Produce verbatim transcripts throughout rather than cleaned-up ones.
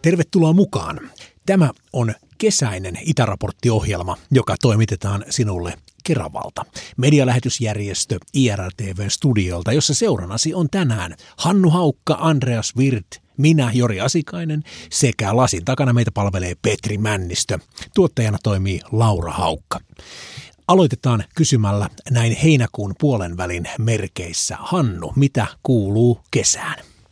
Tervetuloa mukaan. Tämä on kesäinen itäraporttiohjelma, joka toimitetaan sinulle Keravalta. Medialähetysjärjestö I R L T V-studiolta, jossa seurannasi on tänään Hannu Haukka, Andreas Wirth, minä Jori Asikainen sekä lasin takana meitä palvelee Petri Männistö. Tuottajana toimii Laura Haukka. Aloitetaan kysymällä näin heinäkuun puolen välin merkeissä. Hannu, mitä kuuluu kesään?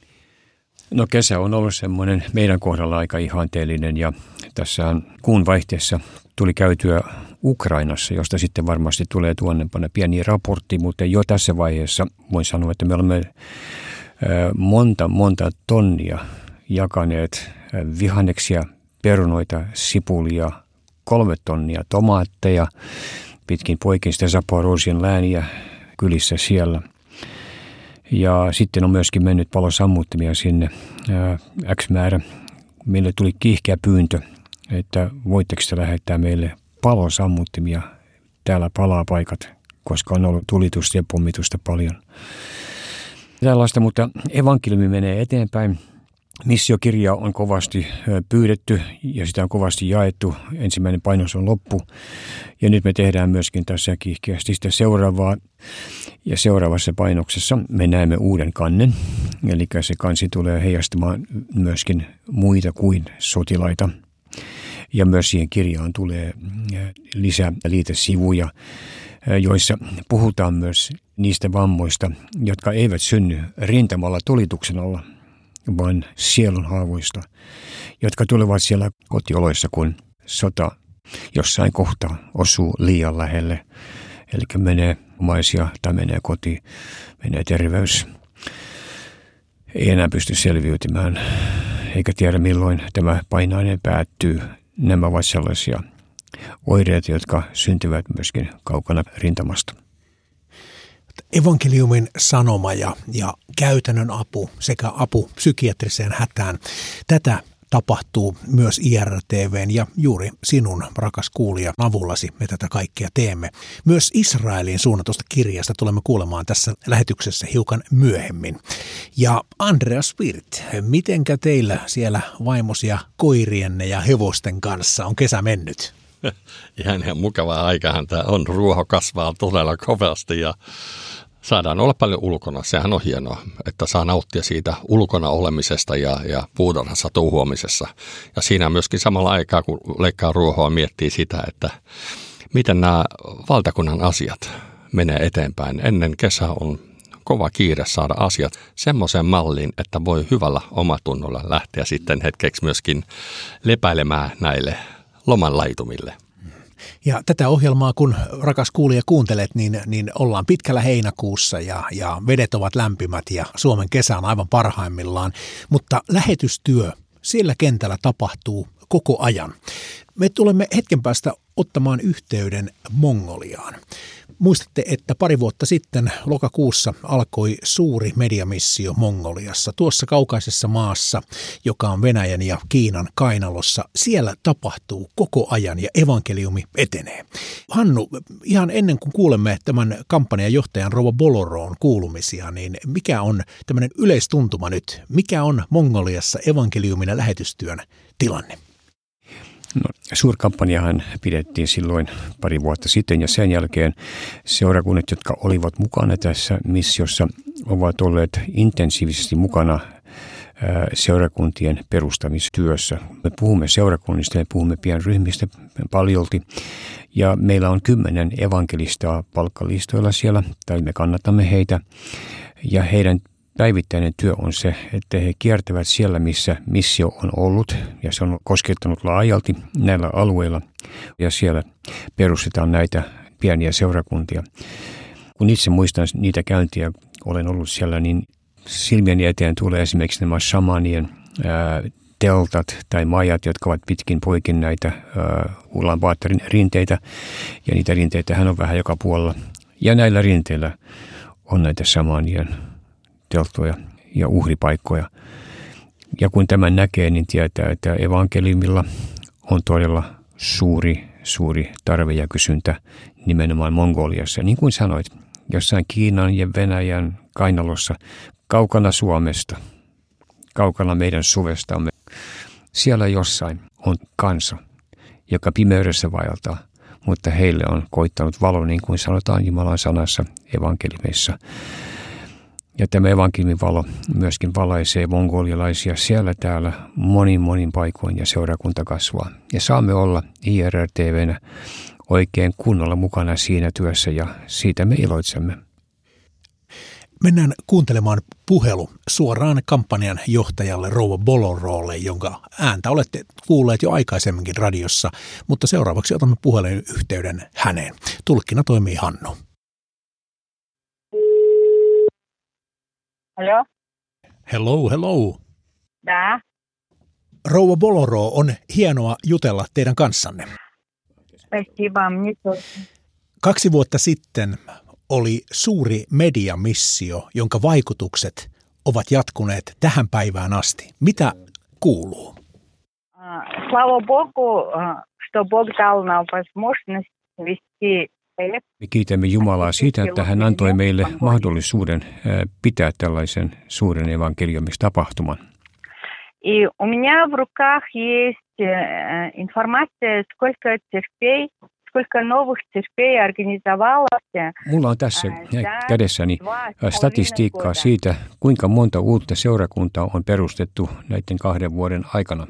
No kesä on ollut semmoinen meidän kohdalla aika ihanteellinen ja tässä kuun vaihteessa tuli käytyä Ukrainassa, josta sitten varmasti tulee tuonnepana pieni raportti, mutta jo tässä vaiheessa voin sanoa, että me olemme monta, monta tonnia jakaneet vihanneksia, perunoita, sipulia, kolme tonnia tomaatteja, pitkin poikin sitä Zaporozhian lääniä kylissä siellä. Ja sitten on myöskin mennyt palosammuttimia sinne X määrä. Meille tuli kiihkeä pyyntö, että voitteko te lähettää meille palosammuttimia. Täällä palaa paikat, koska on ollut tulitusta ja pommitusta paljon. Tällaista, mutta evankeliumi menee eteenpäin. Missiokirja on kovasti pyydetty ja sitä on kovasti jaettu. Ensimmäinen painos on loppu ja nyt me tehdään myöskin tässä kiihkeästi sitä seuraavaa. Ja seuraavassa painoksessa me näemme uuden kannen, eli se kansi tulee heijastamaan myöskin muita kuin sotilaita. Ja myös siihen kirjaan tulee lisää liitesivuja, joissa puhutaan myös niistä vammoista, jotka eivät synny rintamalla tulituksen alla, vaan sielunhaavoista, jotka tulevat siellä kotioloissa, kun sota jossain kohtaa osuu liian lähelle. Eli menee omaisia tai menee koti, menee terveys. Ei enää pysty selviytymään, eikä tiedä milloin tämä painainen päättyy. Nämä ovat sellaisia oireita, jotka syntyvät myöskin kaukana rintamasta. Evankeliumin sanoma ja, ja käytännön apu sekä apu psykiatriseen hätään. Tätä tapahtuu myös I R L T V:n ja juuri sinun, rakas kuulija, avullasi me tätä kaikkea teemme. Myös Israeliin suunnatusta kirjasta tulemme kuulemaan tässä lähetyksessä hiukan myöhemmin. Ja Andreas Wirth, mitenkä teillä siellä vaimosia koirienne ja hevosten kanssa on kesä mennyt? Ihan ihan mukavaa aikahan tämä on. Ruoho kasvaa todella kovasti ja saadaan olla paljon ulkona. Sehän on hienoa, että saa nauttia siitä ulkona olemisesta ja, ja puutarhassa touhuamisessa. Ja siinä myöskin samalla aikaa, kun leikkaa ruohoa, miettii sitä, että miten nämä valtakunnan asiat menee eteenpäin. Ennen kesää on kova kiire saada asiat semmoiseen malliin, että voi hyvällä omatunnolla lähteä sitten hetkeksi myöskin lepäilemään näille lomanlaitumille. Ja tätä ohjelmaa, kun rakas kuulija kuuntelet, niin, niin ollaan pitkällä heinäkuussa ja, ja vedet ovat lämpimät ja Suomen kesä on aivan parhaimmillaan. Mutta lähetystyö siellä kentällä tapahtuu koko ajan. Me tulemme hetken päästä ottamaan yhteyden Mongoliaan. Muistatte, että pari vuotta sitten lokakuussa alkoi suuri mediamissio Mongoliassa, tuossa kaukaisessa maassa, joka on Venäjän ja Kiinan kainalossa. Siellä tapahtuu koko ajan ja evankeliumi etenee. Hannu, ihan ennen kuin kuulemme tämän kampanjan johtajan Rouva Boloron kuulumisia, niin mikä on tämmöinen yleistuntuma nyt? Mikä on Mongoliassa evankeliumin ja lähetystyön tilanne? No, suurkampanjahan pidettiin silloin pari vuotta sitten ja sen jälkeen seurakunnat, jotka olivat mukana tässä missiossa, ovat olleet intensiivisesti mukana seurakuntien perustamistyössä. Me puhumme seurakunnista ja puhumme pienryhmistä paljolti ja meillä on kymmenen evankelistaa palkkalistoilla siellä, tai me kannatamme heitä ja heidän päivittäinen työ on se, että he kiertävät siellä, missä missio on ollut ja se on koskettanut laajalti näillä alueilla ja siellä perustetaan näitä pieniä seurakuntia. Kun itse muistan niitä käyntiä, olen ollut siellä, niin silmieni eteen tulee esimerkiksi nämä shamanien ää, teltat tai majat, jotka ovat pitkin poikin näitä Ulaanbaatarin rinteitä ja niitä rinteitähän on vähän joka puolella ja näillä rinteillä on näitä shamanien telttoja ja uhripaikkoja. Ja kun tämän näkee, niin tietää, että evankeliumilla on todella suuri, suuri tarve ja kysyntä nimenomaan Mongoliassa. Niin kuin sanoit, jossain Kiinan ja Venäjän kainalossa, kaukana Suomesta, kaukana meidän suvestamme. Siellä jossain on kansa, joka pimeydessä vaeltaa, mutta heille on koittanut valo, niin kuin sanotaan Jumalan sanassa evankeliumissa. Ja tämä evankeliumin valo myöskin valaisee mongolialaisia siellä täällä monin monin paikoin ja seurakunta kasvaa. Ja saamme olla I R R T V:nä oikein kunnolla mukana siinä työssä ja siitä me iloitsemme. Mennään kuuntelemaan puhelu suoraan kampanjan johtajalle Rouva Bolorolle, jonka ääntä olette kuulleet jo aikaisemminkin radiossa, mutta seuraavaksi otamme puhelun yhteyden häneen. Tulkkina toimii Hannu. Hello? Hello, hello. Da. Rouva Boloro, on hienoa jutella teidän kanssanne. Спасибо, мне тоже. Kaksi vuotta sitten oli suuri mediamissio, jonka vaikutukset ovat jatkuneet tähän päivään asti. Mitä kuuluu? Слава Богу, что Бог дал нам возможность вести. Me kiitämme Jumalaa siitä, että hän antoi meille mahdollisuuden pitää tällaisen suuren evankeliumistapahtuman. И у меня в руках есть информация, сколько церквей, сколько новых церквей организовалось. Mulla on tässä kädessäni statistiikkaa siitä, kuinka monta uutta seurakuntaa on perustettu näiden kahden vuoden aikana.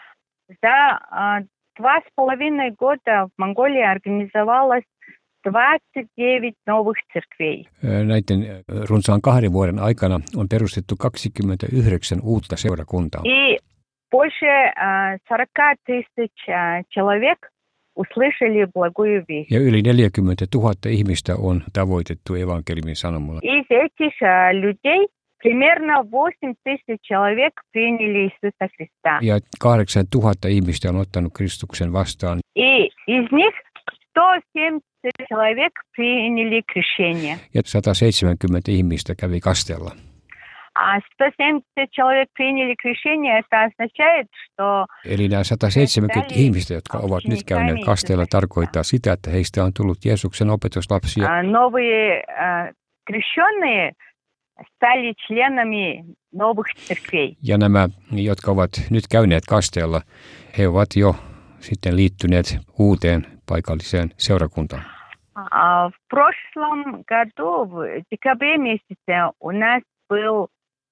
За два с половиной года в Монголии организовалось двадцать девять новых церквей. Näiden runsaan kahden vuoden aikana on perustettu kaksikymmentäyhdeksän uutta seurakuntaa. И больше сорок тысяч человек услышали благую весть. Ja yli neljäkymmentätuhatta ihmistä on tavoitettu evankeliumin sanomalla. Из этих людей примерно восемь тысяч человек приняли Иисуса Христа. Ja kahdeksantuhatta ihmistä on ottanut Kristuksen vastaan. И из них сто семьдесят человек приняли крещение. Ja sata seitsemänkymmentä ihmistä kävi kasteella. А сто семьдесят человек приняли крещение, это означает, что... Eli nämä sata seitsemänkymmentä ihmistä, jotka ovat nyt käyneet kasteella, tarkoittaa sitä, että heistä on tullut Jeesuksen opetuslapsia. Новые крещенные стали членами новых церквей. Ja nämä, jotka ovat nyt käyneet kasteella, he ovat jo sitten liittyneet uuteen paikalliseen seurakuntaan. В прошлом году, в декабре месяце, у нас был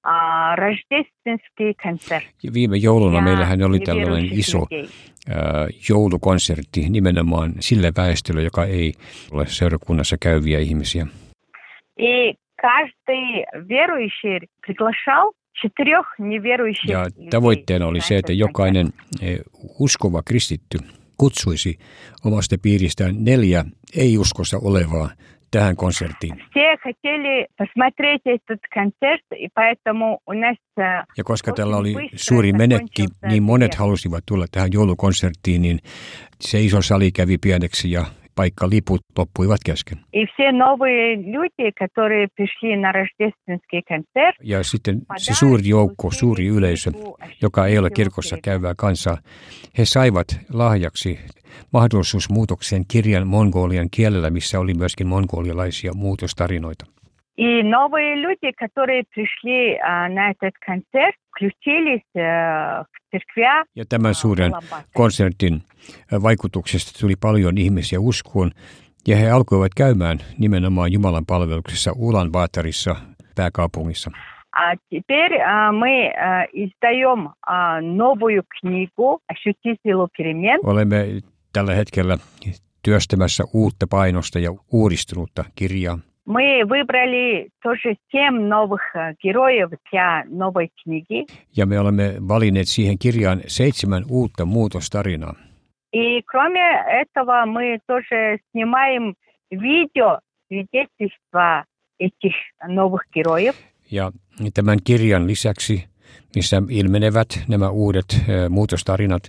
рождественский концерт. Ja viime jouluna meillähän oli tällainen iso ää, joulukonsertti nimenomaan sille väestölle, joka ei ole seurakunnassa käyviä ihmisiä. И каждый верующий приглашал четырех неверующих. Ja tavoitteena oli se, että jokainen uskova kristitty kutsuisi omasta piiristään neljä ei-uskossa olevaa tähän konserttiin. Все хотели посмотреть этот концерт, и поэтому у нас... Ja koska tällä oli suuri menekki, niin monet halusivat tulla tähän joulukonserttiin, niin se iso sali kävi pieneksi ja paikkaliput loppuivat kesken. И все новые люди, которые пришли на рождественский концерт... Ja sitten se suuri joukko, suuri yleisö, joka ei ole kirkossa käyvää kansaa, he saivat lahjaksi mahdollisuusmuutoksen kirjan mongolian kielellä, missä oli myöskin mongolialaisia muutostarinoita. И новые люди, которые пришли на этот концерт, включились в церквя. Ja tämän suuren konsertin vaikutuksesta tuli paljon ihmisiä uskoon, ja he alkoivat käymään nimenomaan Jumalan palveluksessa Ulaanbaatarissa, pääkaupungissa. А теперь мы издаем новую книгу «Ощути силу перемен». Olemme tällä hetkellä työstämässä uutta painosta ja uudistunutta kirjaa. Мы выбрали тоже семь новых героев для новой книги. Ja me olemme valinneet siihen kirjaan seitsemän uutta muutostarinaa. И кроме этого мы тоже снимаем видео свидетельства этих новых героев. Ja tämän kirjan lisäksi, missä ilmenevät nämä uudet äh, muutostarinat,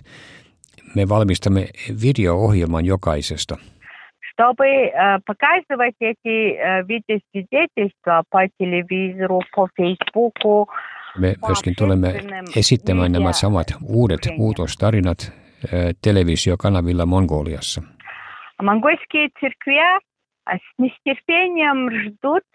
me valmistamme video-ohjelman jokaisesta. Чтобы äh, показывать эти äh, видеосвидетельства по телевизору, по Facebooku. Me myöskin tulemme esittämään nämä samat uudet muutostarinat äh, televisiokanavilla Mongoliassa. Монгольские церкви с нетерпением ждут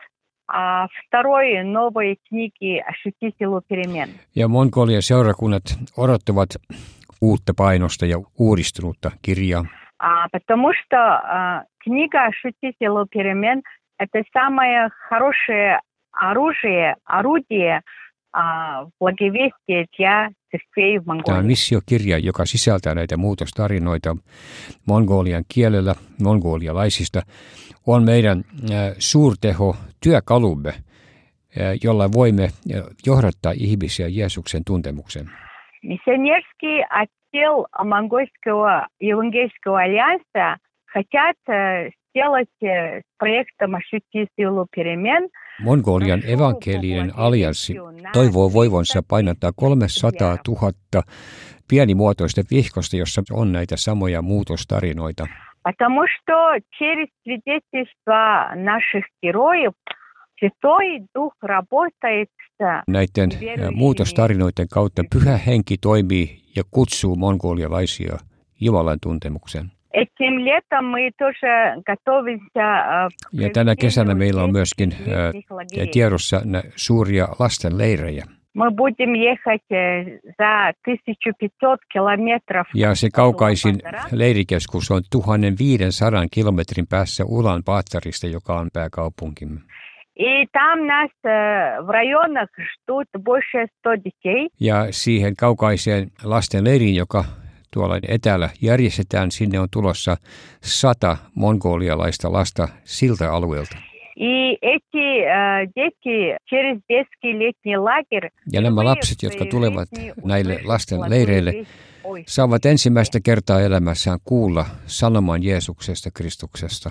а второй новой книги «Ощути силу перемен». Ja Mongolian seurakunnat odottavat uutta painosta ja uudistunutta kirjaa. А, потому что а, книга «Ощути силу перемен» – это самое хорошее оружие, орудие а, благовестия для церквей в Tämä on Монголии. missiokirja, joka sisältää näitä muutostarinoita mongolian kielellä, mongolialaisista, on meidän äh, suurteho työkalumme, äh, jolla voimme johdattaa ihmisiä Jeesuksen tuntemukseen. Миссионерский отдел Монгольского евангельского альянса хотят э, сделать э, с проектом «Ощути силу перемен». Mongolian evankelinen allianssi toivoo voivansa painattaa kolmesataatuhatta pienimuotoista vihkosta, jossa on näitä samoja muutostarinoita. Потому что через свидетельства наших героев Святой Дух работает с Näiden äh, muutostarinoiden kautta Pyhä Henki toimii ja kutsuu mongolialaisia Jumalan tuntemukseen. Этим летом мы тоже готовимся э, к Ja tänä kesänä meillä on myöskin äh, проведению tiedossa nä- suuria lastenleirejä. Мы будем ехать э, за тысяча пятьсот километров. Ja se от kaukaisin Улан-Батора. leirikeskus on tuhatviisisataa kilometrin päässä Ulan-Batorista, joka on pääkaupunkimme. И там нас э, в районах ждут больше ста детей. Ja siihen kaukaiseen lasten leiriin, joka tuolla etäällä järjestetään, sinne on tulossa sata mongolialaista lasta siltä alueelta. И эти э, дети через детский летний лагерь Ja nämä lapset, jotka tulevat näille lasten leireille, saavat ensimmäistä kertaa elämässään kuulla sanoman Jeesuksesta, Kristuksesta.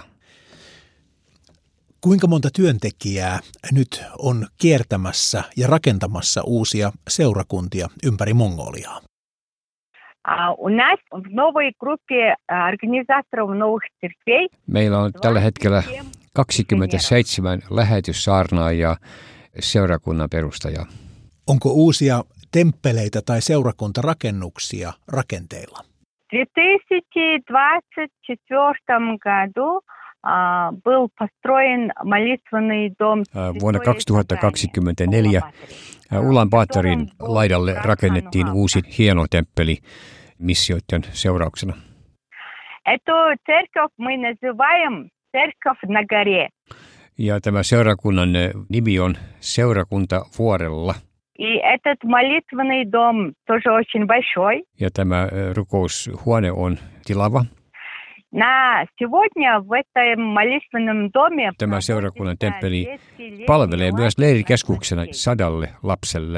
Kuinka monta työntekijää nyt on kiertämässä ja rakentamassa uusia seurakuntia ympäri Mongoliaa? А у нас в новой группе э, организаторов новых церквей Meillä on tällä hetkellä kaksikymmentäseitsemän lähetyssaarnaajaa seurakunnan perustajaa. Onko uusia temppeleitä tai seurakuntarakennuksia rakenteilla? В две тысячи двадцать четвёртом году а, был построен молитвенный дом. Ää, Vuonna kaksituhattakaksikymmentäneljä ää, Ulan-Batorin laidalle rakennettiin uusi hieno temppeli missioiden seurauksena. Эту церковь мы называем церковь на горе. Ja tämä seurakunnan ää, nimi on Seurakunta vuorella. И этот молитвенный дом тоже очень большой. Ja tämä ää, rukoushuone on tilava. На сегодня в этом молитвенном доме Tämä seurakunnan temppeli детский летний palvelee myös лагерь leirikeskuksena для детей. sadalle lapselle.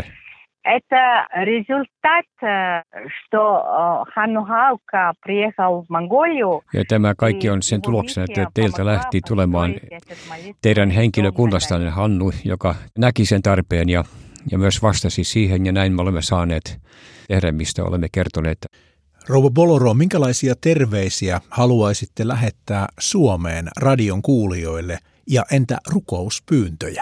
Это результат, э, что э, Ханну Галка приехал в Монголию. Ja tämä kaikki on sen tuloksena, että teiltä lähti tulemaan teidän henkilökunnastanne Hannu, joka näki sen tarpeen ja, ja myös vastasi siihen, ja näin me olemme saaneet tehdä, mistä olemme kertoneet. Rouva Boloro, minkälaisia terveisiä haluaisitte lähettää Suomeen radion kuulijoille ja entä rukouspyyntöjä?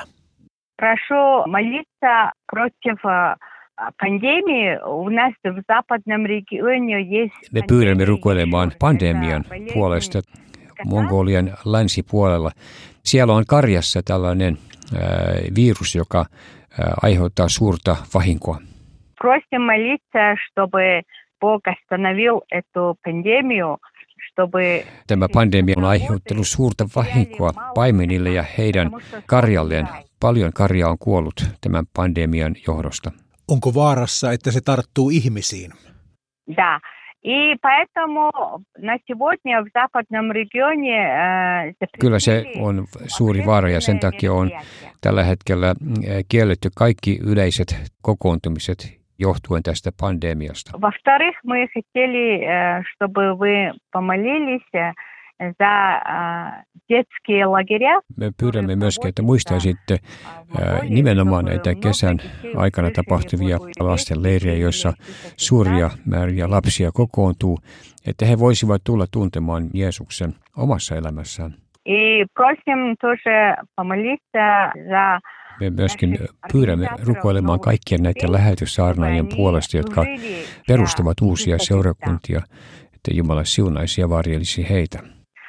Прошу молиться против э, пандемии. У нас в западном регионе есть... Me pyydämme rukoilemaan pandemian puolesta Mongolian länsipuolella. Siellä on karjassa tällainen ää, virus, joka ää, aiheuttaa suurta vahinkoa. Просим молиться, чтобы Бог остановил эту пандемию, чтобы... Tämä pandemia on aiheuttanut suurta vahinkoa paimenille ja heidän karjalleen. Paljon karjaa on kuollut tämän pandemian johdosta. Onko vaarassa, että se tarttuu ihmisiin? Да. И поэтому на сегодня в западном регионе... э, Kyllä se on suuri vaara ja sen takia on tällä hetkellä äh, kielletty kaikki yleiset kokoontumiset johtuen tästä pandemiasta. Во-вторых, мы хотели, э, чтобы вы помолились э, за э, детские лагеря. Me pyydämme myöskin, että muistaisitte äh, nimenomaan näitä kesän aikana tapahtuvia lasten leirejä, joissa suuria määriä lapsia kokoontuu, että he voisivat tulla tuntemaan Jeesuksen omassa elämässään. И просим тоже помолиться за... Me myöskin pyydämme rukoilemaan kaikkien näiden lähetyssaarnaajien puolesta, jotka perustavat uusia seurakuntia, että Jumala siunaisi ja varjelisi heitä.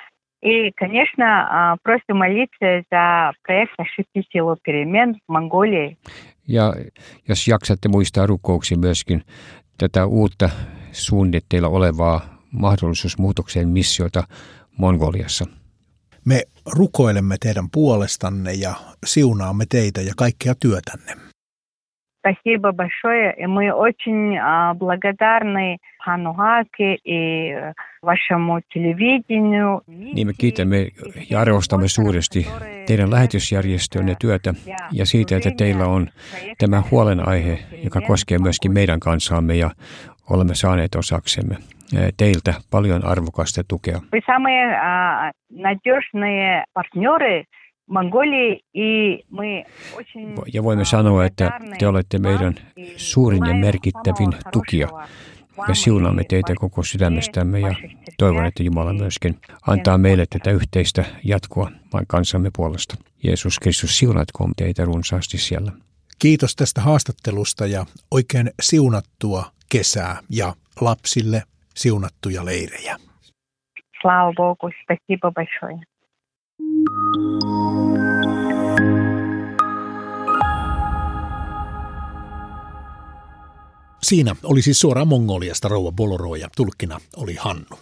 И, конечно, просто молиться за проект «Ошибки село перемен» в Монголии. Ja jos jaksatte muistaa rukouksia myöskin tätä uutta suunnitteilla olevaa mahdollisuusmuutokseen missiota Mongoliassa. Me rukoilemme teidän puolestanne ja siunaamme teitä ja kaikkea työtänne. Спасибо большое, и мы очень благодарны Hannu Haaki и вашему телевидению. Niin me kiitämme ja arvostamme suuresti teidän lähetysjärjestönne työtä ja siitä, että teillä on tämä huolenaihe, joka koskee myöskin meidän kansaamme ja olemme saaneet osaksemme teiltä paljon arvokasta tukea. Вы самые надежные партнеры Mongolia, ja voimme sanoa, että te olette meidän suurin ja merkittävin tukija. Me siunaamme teitä koko sydämestämme ja toivon, että Jumala myöskin antaa meille tätä yhteistä jatkoa vain kansamme puolesta. Jeesus Kristus, siunatkoon teitä runsaasti siellä. Kiitos tästä haastattelusta ja oikein siunattua kesää ja lapsille siunattuja leirejä. Слава Богу, спасибо большое. Siinä oli siis suoraan Mongoliasta rouva Boloro ja tulkkina oli Hannu.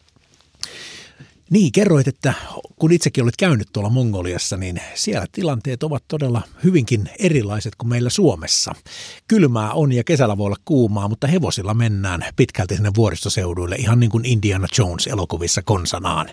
Niin, kerroit, että kun itsekin olet käynyt tuolla Mongoliassa, niin siellä tilanteet ovat todella hyvinkin erilaiset kuin meillä Suomessa. Kylmää on ja kesällä voi olla kuumaa, mutta hevosilla mennään pitkälti sinne vuoristoseuduille, ihan niin kuin Indiana Jones elokuvissa konsanaan.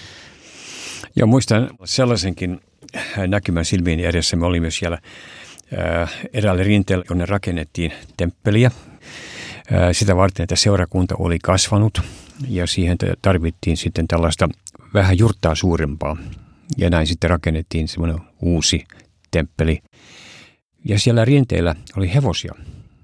Ja muistan sellaisenkin näkymän silmiini edessä. Me olimme siellä eräällä rinteellä, jonne rakennettiin temppeliä. Sitä varten, että seurakunta oli kasvanut ja siihen tarvittiin sitten tällaista vähän jurttaa suurempaa. Ja näin sitten rakennettiin semmoinen uusi temppeli. Ja siellä rinteillä oli hevosia.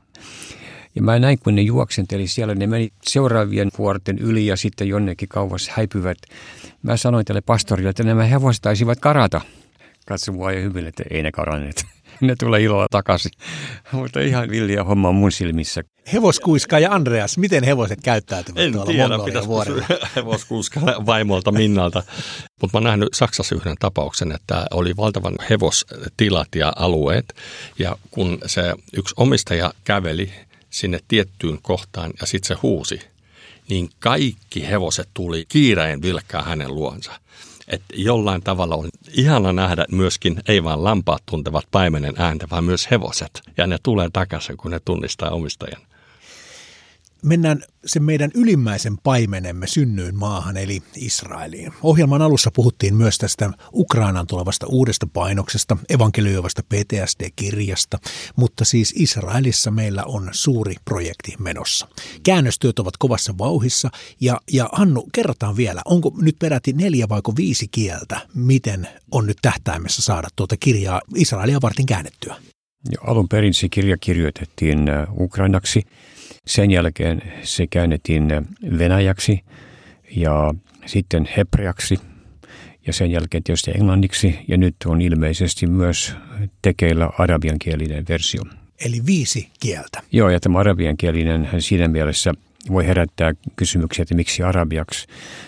Ja mä näin, kun ne juoksenteli siellä, ne meni seuraavien vuorten yli ja sitten jonnekin kauas häipyvät. Mä sanoin tälle pastorille, että nämä hevoset taisivat karata. Katso mua ja hyvin, että ei ne karanneet. Ne tulee ilolla takaisin. Mutta ihan villiä homma mun silmissä. Hevoskuiska ja Andreas, miten hevoset käyttäytyvät en tuolla tiedä, Mongolian vuorilla? Hevoskuiska vaimolta Minnalta. Mutta mä oon nähnyt Saksassa yhden tapauksen, että oli valtavan hevostilat ja alueet. Ja kun se yksi omistaja käveli sinne tiettyyn kohtaan ja sitten se huusi, niin kaikki hevoset tuli kiireen vilkkaa hänen luonsa. Että jollain tavalla on ihana nähdä myöskin, ei vaan lampaat tuntevat paimenen ääntä, vaan myös hevoset. Ja ne tulee takaisin, kun ne tunnistaa omistajan. Mennään sen meidän ylimmäisen paimenemme synnyyn maahan, eli Israeliin. Ohjelman alussa puhuttiin myös tästä Ukrainaan tulevasta uudesta painoksesta, evankelioivasta P T S D-kirjasta, mutta siis Israelissa meillä on suuri projekti menossa. Käännöstyöt ovat kovassa vauhissa, ja, ja Hannu, kerrotaan vielä, onko nyt peräti neljä vaiko viisi kieltä, miten on nyt tähtäimessä saada tuota kirjaa Israelia varten käännettyä? Jo, alun perin se kirja kirjoitettiin ukrainaksi. Sen jälkeen se käännettiin venäjäksi ja sitten hebreaksi ja sen jälkeen tietysti englanniksi ja nyt on ilmeisesti myös tekeillä arabiankielinen versio. Eli viisi kieltä. Joo, ja tämä arabiankielinen siinä mielessä voi herättää kysymyksiä, että miksi arabiaksi.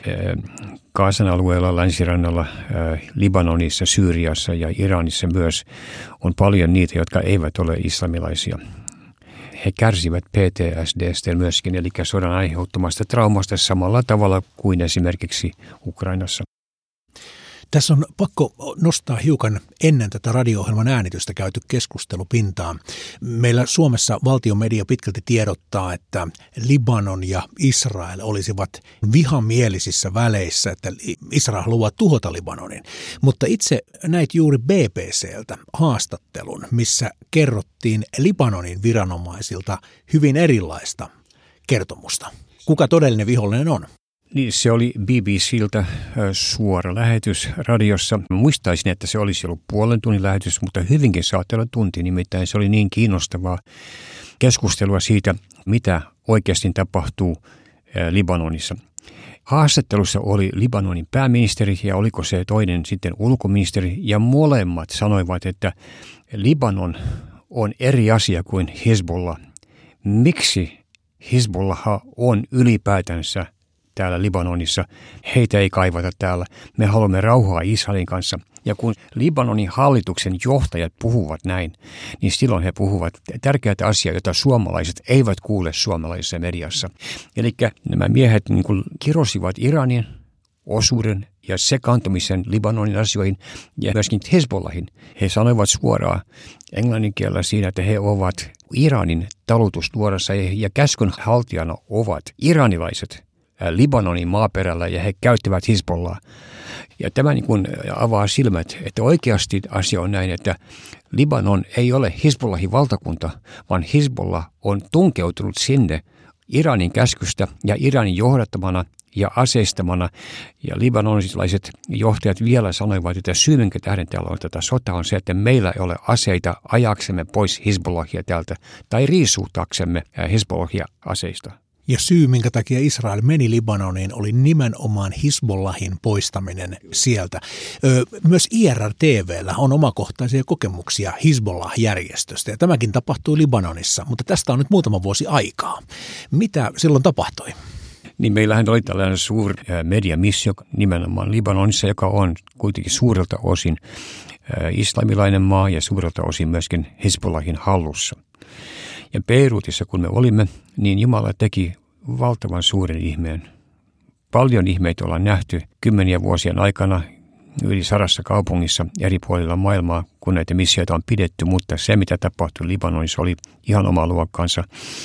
Gazan alueella, länsirannalla, Libanonissa, Syyriassa ja Iranissa myös on paljon niitä, jotka eivät ole islamilaisia. He kärsivät P T S D:stä myöskin, eli sodan aiheuttamasta traumasta samalla tavalla kuin esimerkiksi Ukrainassa. Tässä on pakko nostaa hiukan ennen tätä radio-ohjelman äänitystä käyty keskustelu pintaan. Meillä Suomessa valtiomedia pitkälti tiedottaa, että Libanon ja Israel olisivat vihamielisissä väleissä, että Israel haluaa tuhota Libanonin. Mutta itse näit juuri B B C:ltä haastattelun, missä kerrottiin Libanonin viranomaisilta hyvin erilaista kertomusta. Kuka todellinen vihollinen on? Niin, se oli B B C:ltä suora lähetys radiossa. Muistaisin, että se olisi ollut puolen tunnin lähetys, mutta hyvinkin saattoi olla tunti. Nimittäin se oli niin kiinnostavaa keskustelua siitä, mitä oikeasti tapahtuu Libanonissa. Haastattelussa oli Libanonin pääministeri ja oliko se toinen sitten ulkoministeri. Ja molemmat sanoivat, että Libanon on eri asia kuin Hezbollah. Miksi Hezbollah on ylipäätänsä täällä Libanonissa. Heitä ei kaivata täällä. Me haluamme rauhaa Israelin kanssa. Ja kun Libanonin hallituksen johtajat puhuvat näin, niin silloin he puhuvat tärkeitä asiaa, joita suomalaiset eivät kuule suomalaisessa mediassa. Eli nämä miehet niin kuin kirosivat Iranin osuuden ja sekaantumisen Libanonin asioihin ja myöskin Hezbollahin. He sanoivat suoraan englannin kielellä siinä, että he ovat Iranin talutusnuorassa ja käskyn haltijana ovat iranilaiset Libanonin maaperällä ja he käyttävät Hezbollaa. Ja tämä niin kuin avaa silmät, että oikeasti asia on näin, että Libanon ei ole Hezbollahin valtakunta, vaan Hezbollah on tunkeutunut sinne Iranin käskystä ja Iranin johdattamana ja aseistamana. Ja libanonisilaiset johtajat vielä sanoivat, että syy, minkä tähden täällä on tätä sotaa, on se, että meillä ei ole aseita ajaksemme pois Hezbollahia täältä tai riisuutaksemme Hezbollahia aseista. Ja syy, minkä takia Israel meni Libanoniin, oli nimenomaan Hezbollahin poistaminen sieltä. Öö, myös I R R T V:llä on omakohtaisia kokemuksia Hezbollah-järjestöstä, ja tämäkin tapahtui Libanonissa, mutta tästä on nyt muutama vuosi aikaa. Mitä silloin tapahtui? Niin meillähän oli tällainen suuri mediamissio nimenomaan Libanonissa, joka on kuitenkin suurelta osin islamilainen maa ja suurelta osin myöskin Hezbollahin hallussa. Ja Beirutissa, kun me olimme, niin Jumala teki valtavan suuren ihmeen. Paljon ihmeitä ollaan nähty kymmeniä vuosien aikana yli sadassa kaupungissa eri puolilla maailmaa, kun näitä missioita on pidetty, mutta se, mitä tapahtui Libanonissa, oli ihan oma luokkansa.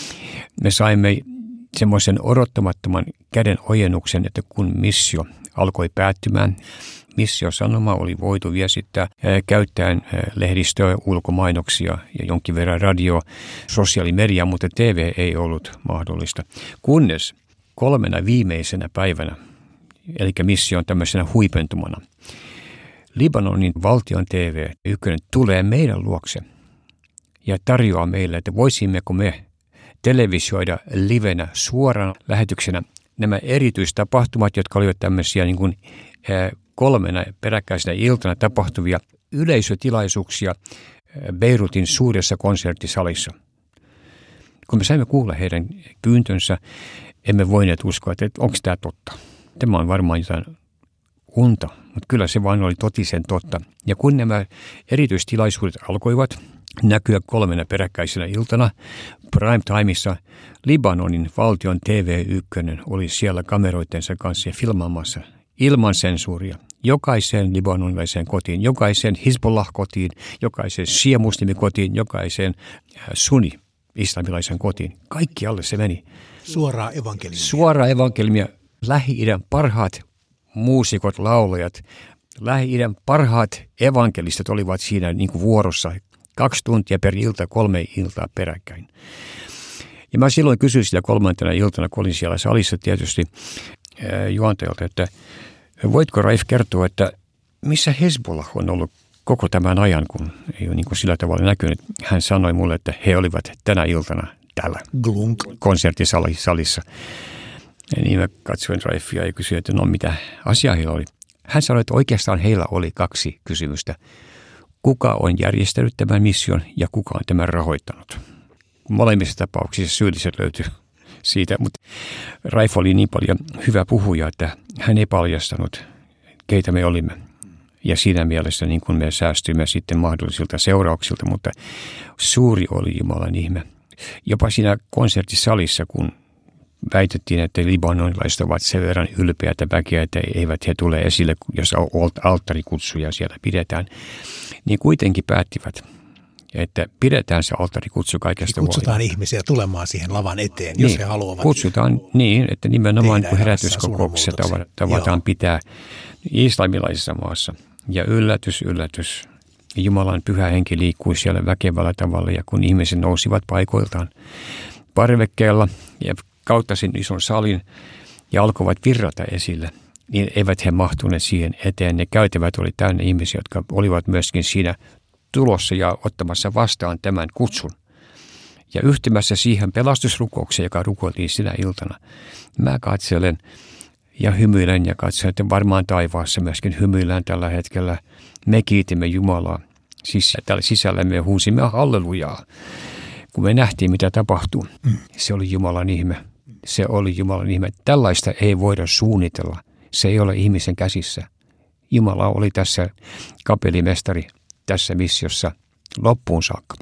Me saimme semmoisen odottamattoman käden ojennuksen, että kun missio alkoi päättymään, missiosanoma oli voitu viestittää käyttäen lehdistöä, ulkomainoksia ja jonkin verran radio, sosiaalimedia, mutta T V ei ollut mahdollista. Kunnes kolmena viimeisenä päivänä, eli mission tämmöisenä huipentumana, Libanonin valtion T V ykkönen tulee meidän luokse ja tarjoaa meille, että voisimmeko me televisioida livenä suorana lähetyksenä nämä erityistapahtumat, jotka olivat tämmöisiä niin kuin kolmena peräkkäisenä iltana tapahtuvia yleisötilaisuuksia Beirutin suuressa konserttisalissa. Kun me saimme kuulla heidän pyyntönsä, emme voineet uskoa, että onko tämä totta. Tämä on varmaan jotain unta, mutta kyllä se vain oli totisen totta. Ja kun nämä erityistilaisuudet alkoivat näkyä kolmena peräkkäisenä iltana prime timeissa, Libanonin valtion T V ykkönen oli siellä kameroittensa kanssa ja filmaamassa ilman sensuuria. Jokaiseen libanonilaiseen kotiin, jokaiseen Hezbollah-kotiin, jokaiseen shia-muslimikotiin, jokaiseen sunni-islamilaisen kotiin. Kaikkialle se meni. Suoraa evankeliumia. Suoraa evankeliumia. Lähi-idän parhaat muusikot, laulajat, Lähi-idän parhaat evankelistat olivat siinä niin kuin vuorossa. Kaksi tuntia per ilta, kolme iltaa peräkkäin. Ja mä silloin kysyin sitä kolmantena iltana, kun olin siellä salissa tietysti juontajalta, että voitko Raif kertoa, että missä Hezbollah on ollut koko tämän ajan, kun ei ole niin kuin sillä tavalla näkynyt. Hän sanoi mulle, että he olivat tänä iltana täällä Glunk. konserttisalissa. Ja niin mä katsoin Raifia ja kysyin, että no mitä asiaa heillä oli. Hän sanoi, että oikeastaan heillä oli kaksi kysymystä. Kuka on järjestänyt tämän mission ja kuka on tämän rahoittanut? Molemmissa tapauksissa syylliset löytyy siitä, mutta Raif oli niin paljon hyvä puhuja, että hän ei paljastanut, keitä me olimme. Ja siinä mielessä niin kuin me säästyimme sitten mahdollisilta seurauksilta, mutta suuri oli Jumalan ihme. Jopa siinä konserttisalissa, kun väitettiin, että libanonilaiset ovat sen verran ylpeätä väkeä, että eivät he tule esille, jos alttarikutsuja siellä pidetään, niin kuitenkin päättivät, että pidetään se alttarikutsu kaikesta huolimatta. Kutsutaan voimaa. ihmisiä tulemaan siihen lavan eteen, jos niin, he haluavat. Kutsutaan niin, että nimenomaan kun herätyskokouksia tavataan pitää islamilaisessa maassa. Ja yllätys, yllätys. Jumalan pyhä henki liikkui siellä väkevällä tavalla ja kun ihmiset nousivat paikoiltaan parvekkeella ja kautta sen ison salin ja alkoivat virrata esille, niin eivät he mahtuneet siihen eteen. Ne käytävät oli täynnä ihmisiä, jotka olivat myöskin siinä tulossa ja ottamassa vastaan tämän kutsun. Ja yhtymässä siihen pelastusrukoukseen, joka rukoiltiin sinä iltana, mä katselen ja hymyilen ja katselen, että varmaan taivaassa myöskin hymyillään tällä hetkellä. Me kiitimme Jumalaa. Siis täällä sisällä me huusimme hallelujaa. Kun me nähtiin, mitä tapahtuu, se oli Jumalan ihme. Se oli Jumalan ihme. Tällaista ei voida suunnitella. Se ei ole ihmisen käsissä. Jumala oli tässä kapellimestari tässä missiossa loppuun saakka.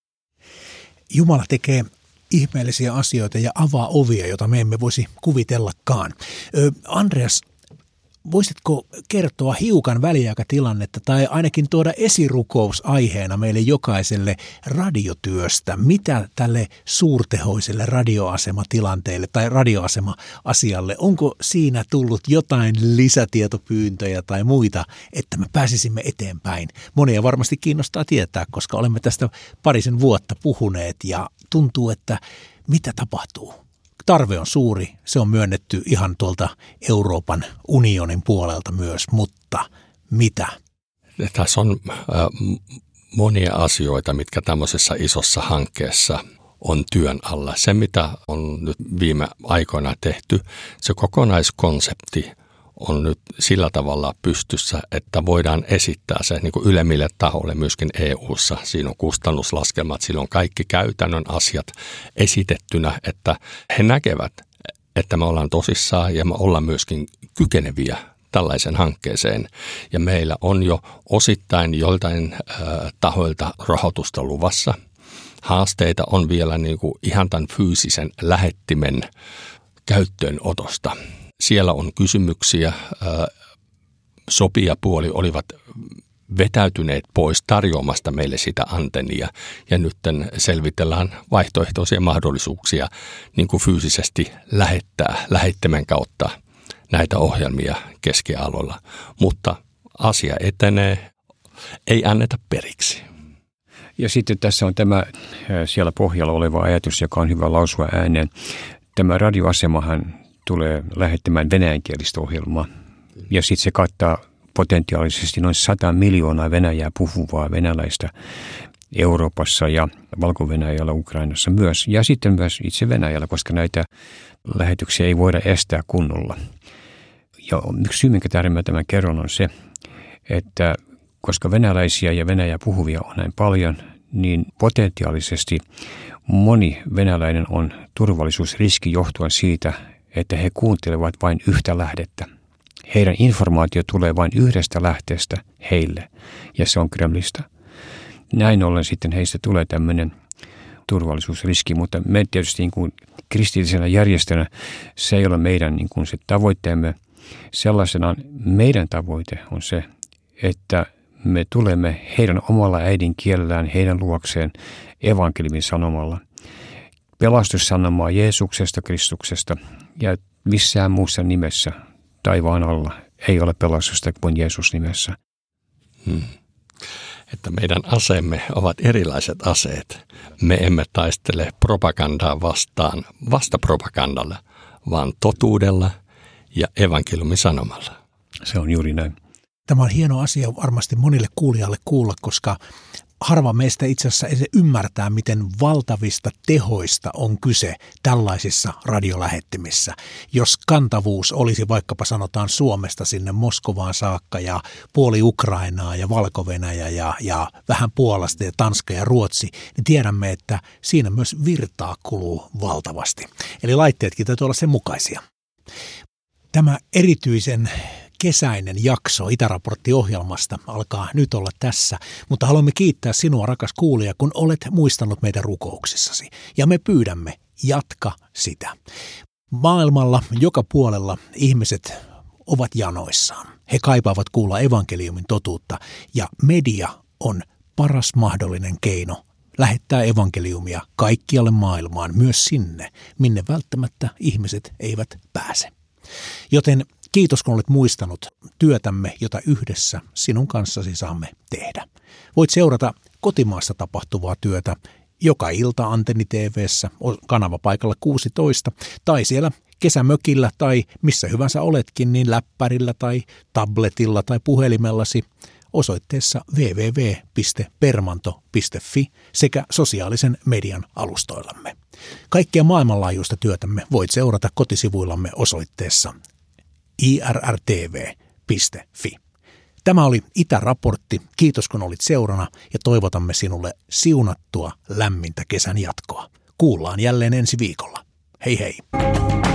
Jumala tekee ihmeellisiä asioita ja avaa ovia, joita me emme voisi kuvitellakaan. Ö, Andreas, voisitko kertoa hiukan väliaikatilannetta tai ainakin tuoda esirukous-aiheena meille jokaiselle radiotyöstä? Mitä tälle suurtehoiselle radioasematilanteelle tai radioasema-asialle, onko siinä tullut jotain lisätietopyyntöjä tai muita, että me pääsisimme eteenpäin? Monia varmasti kiinnostaa tietää, koska olemme tästä parisen vuotta puhuneet ja tuntuu, että mitä tapahtuu? Tarve on suuri, se on myönnetty ihan tuolta Euroopan unionin puolelta myös, mutta mitä? Tässä on äh, monia asioita, mitkä tämmöisessä isossa hankkeessa on työn alla. Se, mitä on nyt viime aikoina tehty, se kokonaiskonsepti on nyt sillä tavalla pystyssä, että voidaan esittää se niin kuin ylemmille tahoille myöskin E U:ssa. Siinä on kustannuslaskelmat, siinä on kaikki käytännön asiat esitettynä, että he näkevät, että me ollaan tosissaan ja me ollaan myöskin kykeneviä tällaisen hankkeeseen. Ja meillä on jo osittain joiltain äh, tahoilta rahoitusta luvassa. Haasteita on vielä niin kuin ihan tämän fyysisen lähettimen käyttöönotosta. Siellä on kysymyksiä, sopijapuoli olivat vetäytyneet pois tarjoamasta meille sitä antennia ja nyt selvitellään vaihtoehtoisia mahdollisuuksia niin kuin fyysisesti lähettää lähettimen kautta näitä ohjelmia keskialueella. Mutta asia etenee, ei anneta periksi. Ja sitten tässä on tämä siellä pohjalla oleva ajatus, joka on hyvä lausua ääneen. Tämä radioasemahan tulee lähettämään venäjänkielistä ohjelmaa. Ja sitten se kattaa potentiaalisesti noin sata miljoonaa Venäjää puhuvaa venäläistä Euroopassa ja Valko-Venäjällä, Ukrainassa myös. Ja sitten myös itse Venäjällä, koska näitä lähetyksiä ei voida estää kunnolla. Ja yksi syy, minkä tähden mä tämän kerron, on se, että koska venäläisiä ja Venäjää puhuvia on näin paljon, niin potentiaalisesti moni venäläinen on turvallisuusriski johtuen siitä, että he kuuntelevat vain yhtä lähdettä. Heidän informaatio tulee vain yhdestä lähteestä heille, ja se on Kremlistä. Näin ollen sitten heistä tulee tämmöinen turvallisuusriski, mutta me tietysti niin kuin kristillisenä järjestönä se ei ole meidän niin kuin se tavoitteemme. Sellaisenaan meidän tavoite on se, että me tulemme heidän omalla äidinkielellään, heidän luokseen evankeliumin sanomalla. Pelastussanomaa Jeesuksesta, Kristuksesta ja missään muussa nimessä taivaan alla ei ole pelastusta kuin Jeesus nimessä. Hmm. Että meidän aseemme ovat erilaiset aseet. Me emme taistele propagandaa vastaan vastapropagandalla, vaan totuudella ja evankeliumin sanomalla. Se on juuri näin. Tämä on hieno asia varmasti monille kuulijalle kuulla, koska harva meistä itse asiassa ei ymmärtää, miten valtavista tehoista on kyse tällaisissa radiolähettimissä. Jos kantavuus olisi vaikkapa sanotaan Suomesta sinne Moskovaan saakka ja puoli Ukrainaa ja Valko-Venäjä ja, ja vähän Puolasta ja Tanska ja Ruotsi, niin tiedämme, että siinä myös virtaa kuluu valtavasti. Eli laitteetkin täytyy olla sen mukaisia. Tämä erityisen kesäinen jakso Itäraportti-ohjelmasta alkaa nyt olla tässä, mutta haluamme kiittää sinua, rakas kuulija, kun olet muistanut meitä rukouksissasi. Ja me pyydämme, jatka sitä. Maailmalla joka puolella ihmiset ovat janoissaan. He kaipaavat kuulla evankeliumin totuutta ja media on paras mahdollinen keino lähettää evankeliumia kaikkialle maailmaan, myös sinne, minne välttämättä ihmiset eivät pääse. Joten kiitos, kun olet muistanut työtämme, jota yhdessä sinun kanssasi saamme tehdä. Voit seurata kotimaassa tapahtuvaa työtä joka ilta Antenni T V:ssä, kanavapaikalla kuusitoista, tai siellä kesämökillä tai missä hyvänsä oletkin, niin läppärillä tai tabletilla tai puhelimellasi osoitteessa double-u double-u double-u piste permanto piste fi sekä sosiaalisen median alustoillamme. Kaikkea maailmanlaajuista työtämme voit seurata kotisivuillamme osoitteessa i r r t v piste fi. Tämä oli Itäraportti. Kiitos kun olit seurana ja toivotamme sinulle siunattua lämmintä kesän jatkoa. Kuullaan jälleen ensi viikolla. Hei hei!